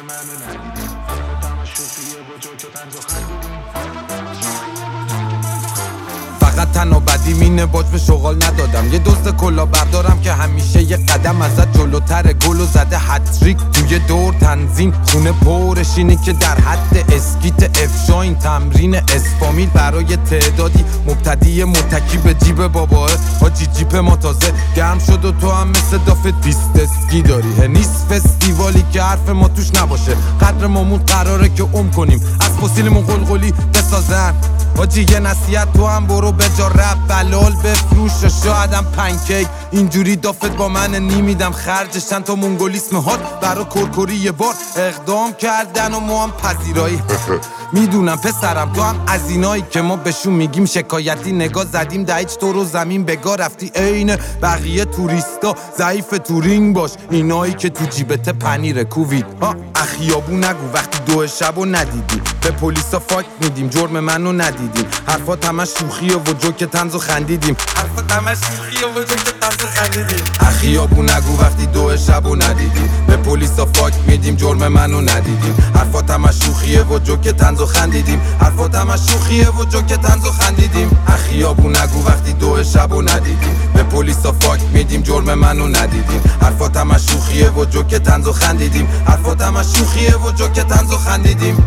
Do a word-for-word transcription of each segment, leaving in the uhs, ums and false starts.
منو ندیدی فقط همه شوخیه با جو که طنز و خندیدیم فقط تنها بدیم اینه باج به شغال ندادم یه دوست کلا بردارم که همیشه یه قدم ازت جلوتر گل و زده هتریک توی دور تنظیم خونه پرش اینی که در حد اسکیت افشا این تمرین اسفامیل برای تعدادی مبتدی متکی به جیب باباه حاجی جیپ ما تازه گرم شد و تو هم مثل دافت پیست اسکی داری نیست فستیوالی که حرف ما توش نباشه قدر مامون قراره که عم کنیم از فسیلمون قلقلی بسازن حاجی یه نصیحت تو هم برو به جا رپ بلال بفروش و شایدم پنکیک اینجوری دافت با من نیمیدم خرجش چند تا مونگولیسم هات برا کرکری یه بار اقدام کردن و ما هم پذیرایی میدونم پسرم تو هم از اینایی که ما بهشون میگیم شکایتی نگاه زدیم در هیچ تو رو زمین بگاه رفتی عین بقیه توریستا ضعیف تورینگ باش اینایی که تو جیبت پنیر کووید ها اخیابو نگو وقتی دو شبو ندیدی به پلیسا فاک میدیم جرم منو ندیدیم حرفات همش شوخیه و جوک طنز و خندیدیم حرفات همش شوخیه و جوک طنز و خندیدیم اخیابو نگو وقتی دو شبو ندیدی به پلیسا فاک میدیم جرم منو ندیدیم حرفات همش شوخیه و جوک طنز و خندیدیم حرفات همش شوخیه و جوک طنز و خندیدیم اخیابو نگو وقتی دو شبو ندیدیم به پلیسا فاک میدیم جرم منو ندیدیم حرفات همش شوخیه و جوک طنز و خندیدیم حرفات همش شوخیه و جوک طنز و خندیدیم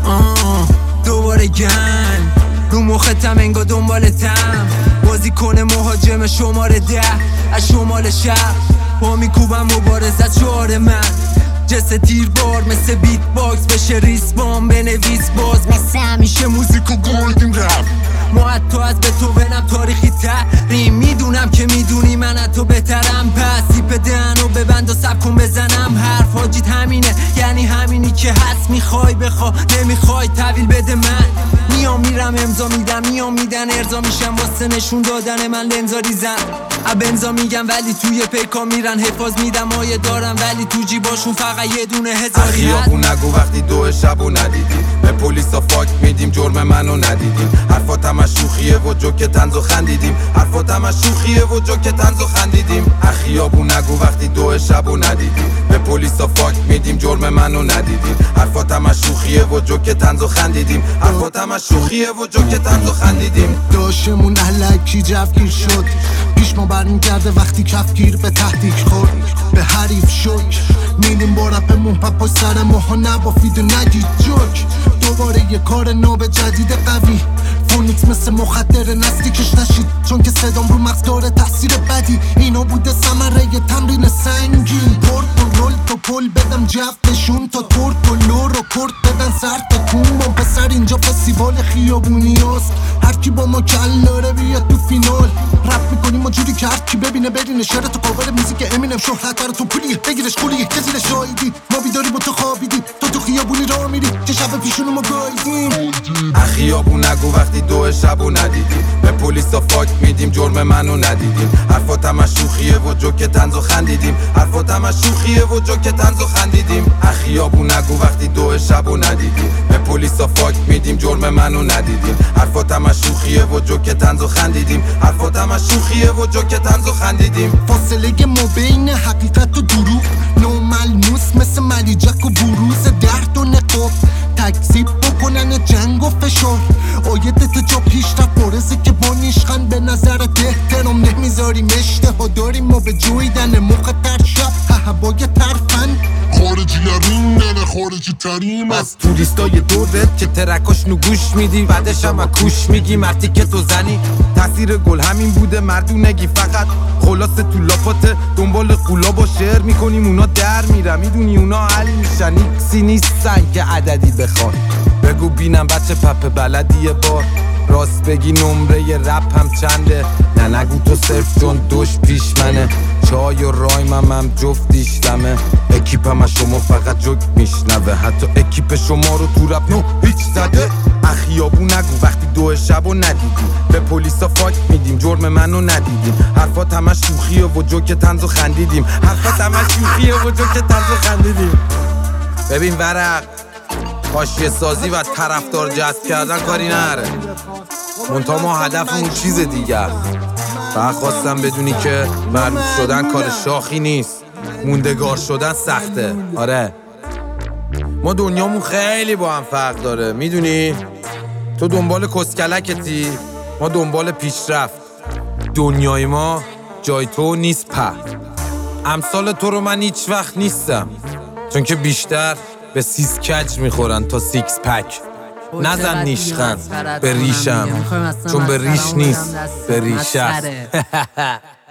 آه دوباره گن رو مختم انگا دنبالتم بازی کنه مهاجم شماره ده از شمال شهر پا میکوبم مبارزت شعار من جسه تیر بار مثل بیت باکس بشه ریسپان بنویس باز مثل همیشه موزیک و گلدیم رپ ما حتی از به تو بنم تاریخی تریم میدونم که میدونی من از تو بهترم پس سیپ دهنو ببند و سب کن بزنم حرف حاجیت همینه یعنی همینی که هست میخوای بخوا نمیخوای تحویل بده من میام میرم امضا میدم میام میدن ارضا میشم واسه نشون دادن من لنزاریزم ابنزا میگم ولی توی پیکا میرن حفاظ میدم آیه دارم ولی تو جیباشون فقط یه دونه هزاری اخیابو نگو وقتی دو شبو ندیدیم به پلیسا فاک میدیم جرم منو ندیدیم حرفات همش شوخیه و جوک طنز و خندیدیم حرفات همش شوخیه و جوک طنز و خندیدیم اخیابو نگو وقتی دو شبو ندیدیم به پلیسا فاک میدیم جرم منو ندیدیم حرفات همش شوخیه و جوک طنز و خندیدیم حرفات همش شوخیه و جوک طنز و خندیدیم داشمون الکی جوگیر شد پیش ما برمی کرده وقتی کفگیر به تهدیک خورد به حریف شک میدیم با رپ محبت پای سر ماها نبافید و نگید جوک دوباره یه کار ناب جدید قوی فونیکس مثل مخدر نزدیکش نشید چون که صدام رو مغز داره تاثیر بدی اینا بوده ثمره یه تمرین سنگین پورت و رول تو پل بدم جفتشون تا تورت و لور و کرد بدن سر تا کون با پسر اینجا فستیوال خیابونی هست هرکی با ما کل داره بیاد تو فینال رپ میکنیم ما جوری که هرکی ببینه بدینه شعر تو قابل موزیک امینم شهرت داره تو پولیه بگیرش قولیه کسی شایدی ما بیداری با تو خوابیدیم تو تو خیابونی راه میری که شب پیشونو ما گایدیم اخیابو نگو وقتی دو شبو ندیدیم به پلیسا فاک میدیم جرم منو ندیدیم حرفات همش شوخیه و جوک طنز و خندیدیم حرفات همش شوخیه و جوک طنز و خندیدیم اخیابو نگو وقتی دو شبو ندیدیم به پلیسا فاک میدیم جرم منو ندیدیم حرفات همش شوخیه و جوک طنز و خندیدیم حرفات همش شوخیه و جوک طنز و خندیدیم فاصله ما بین حقیقت و دروغ ناملموس مثل ملی جک و بروز درد و نقاب تکذیب بکنن جنگ و فشار آیدت جا پیش رفت بارزه که با نیشخن به نظرت احترام نمیذاریم اشتها داریم ما به جویدن موقع تر شب هوای ترفن خارجی ریندن خارجی تریم از توریستای دورت که ترکاش نو گوش میدی بعدش هم کوش میگی مرتی که تو زنی تاثیر گل همین بوده مردونگی فقط خلاصه تو لاپاته دنبال قولا با شعر میکنیم اونا در میرن میدونی اونا حل میشن ایکسی نیستن که عددی بخوان بگو بینم بچه پپ بلدی یه بار راست بگی نمره ی رپ هم چنده نه نگو تو صرف چون دوش پیش منه چای و رایمم هم جفتیشلمه اکیپم از شما فقط جوک میشنوه حتی اکیپ شما رو تو رپ نو هیچ زده اخیابو نگو وقتی دو شبو ندیدیم به پلیسا فاک میدیم جرم منو ندیدیم حرفات همش شوخیه و جوک طنز و خندیدیم حرفات همش شوخیه و جوک طنز و خندیدیم ببین ورق حاشیه سازی و طرفدار جذب کردن کاری نره منتها ما هدفمون چیز دیگه فقط خواستم بدونی که معروف شدن کار شاخی نیست موندگار شدن سخته آره ما دنیامون خیلی با هم فرق داره، میدونی؟ تو دنبال کسکلکتی، ما دنبال پیشرفت. دنیای ما جای تو نیست په. امثال تو رو من هیچ وقت نیستم، چون که بیشتر به سیس کج میخورن تا سیکس پک. نزن نیشخند به ریشم، چون به ریش نیست به ریشه.